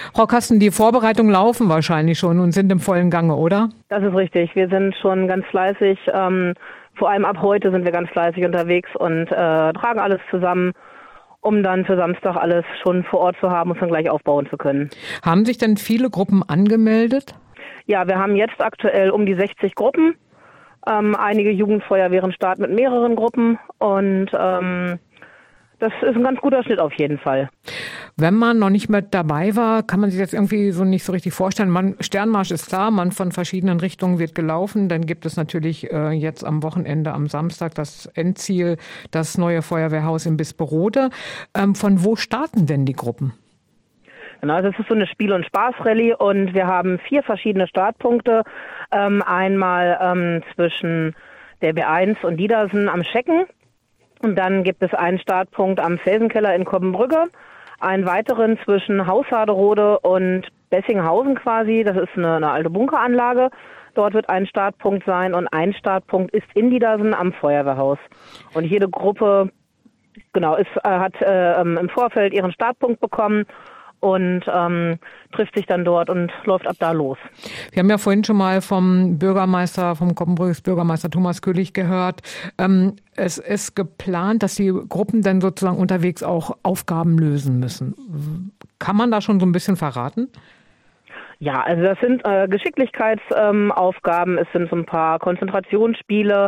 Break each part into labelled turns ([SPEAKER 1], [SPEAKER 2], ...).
[SPEAKER 1] Frau Kasten, die Vorbereitungen laufen wahrscheinlich schon und sind im vollen Gange, oder?
[SPEAKER 2] Das ist richtig. Wir sind schon ganz fleißig. Vor allem ab heute sind wir ganz fleißig unterwegs und tragen alles zusammen, um dann für Samstag alles schon vor Ort zu haben und dann gleich aufbauen zu können.
[SPEAKER 1] Haben sich denn viele Gruppen angemeldet?
[SPEAKER 2] Ja, wir haben jetzt aktuell um die 60 Gruppen. Einige Jugendfeuerwehren starten mit mehreren Gruppen und das ist ein ganz guter Schnitt auf jeden Fall.
[SPEAKER 1] Wenn man noch nicht mit dabei war, kann man sich das irgendwie so nicht so richtig vorstellen. Sternmarsch ist klar, man von verschiedenen Richtungen wird gelaufen. Dann gibt es natürlich jetzt am Wochenende, am Samstag, das Endziel, das neue Feuerwehrhaus in Bisperode. Von wo starten denn die Gruppen?
[SPEAKER 2] Genau, also es ist so eine Spiel- und Spaß-Rallye und wir haben 4 verschiedene Startpunkte. Einmal zwischen der B1 und Diedersen am Schecken. Und dann gibt es einen Startpunkt am Felsenkeller in Kobbenbrügge, einen weiteren zwischen Haushaderode und Bessinghausen quasi. Das ist eine alte Bunkeranlage. Dort wird ein Startpunkt sein und ein Startpunkt ist in Diedersen am Feuerwehrhaus. Und jede Gruppe hat im Vorfeld ihren Startpunkt bekommen und trifft sich dann dort und läuft ab da los.
[SPEAKER 1] Wir haben ja vorhin schon mal vom Kobbenbrügges Bürgermeister Thomas Köhlig gehört. Es ist geplant, dass die Gruppen dann sozusagen unterwegs auch Aufgaben lösen müssen. Kann man da schon so ein bisschen verraten?
[SPEAKER 2] Ja, also das sind Geschicklichkeitsaufgaben, es sind so ein paar Konzentrationsspiele,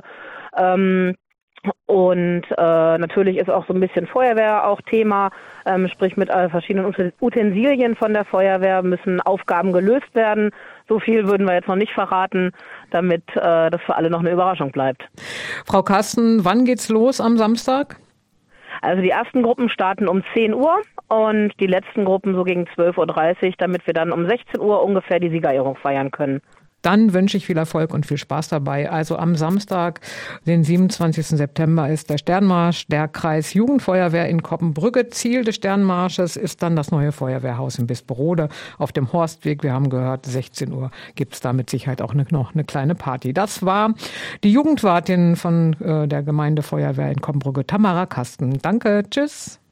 [SPEAKER 2] und natürlich ist auch so ein bisschen Feuerwehr auch Thema, sprich mit verschiedenen Utensilien von der Feuerwehr müssen Aufgaben gelöst werden. So viel würden wir jetzt noch nicht verraten, damit das für alle noch eine Überraschung bleibt.
[SPEAKER 1] Frau Kasten, wann geht's los am Samstag?
[SPEAKER 2] Also die ersten Gruppen starten um 10 Uhr und die letzten Gruppen so gegen 12.30 Uhr, damit wir dann um 16 Uhr ungefähr die Siegerehrung feiern können.
[SPEAKER 1] Dann wünsche ich viel Erfolg und viel Spaß dabei. Also am Samstag, den 27. September, ist der Sternmarsch der Kreis Jugendfeuerwehr in Kobbenbrügge. Ziel des Sternmarsches ist dann das neue Feuerwehrhaus in Bisperode auf dem Horstweg. Wir haben gehört, 16 Uhr gibt es da mit Sicherheit auch noch eine kleine Party. Das war die Jugendwartin von der Gemeindefeuerwehr in Kobbenbrügge, Tamara Kasten. Danke, tschüss.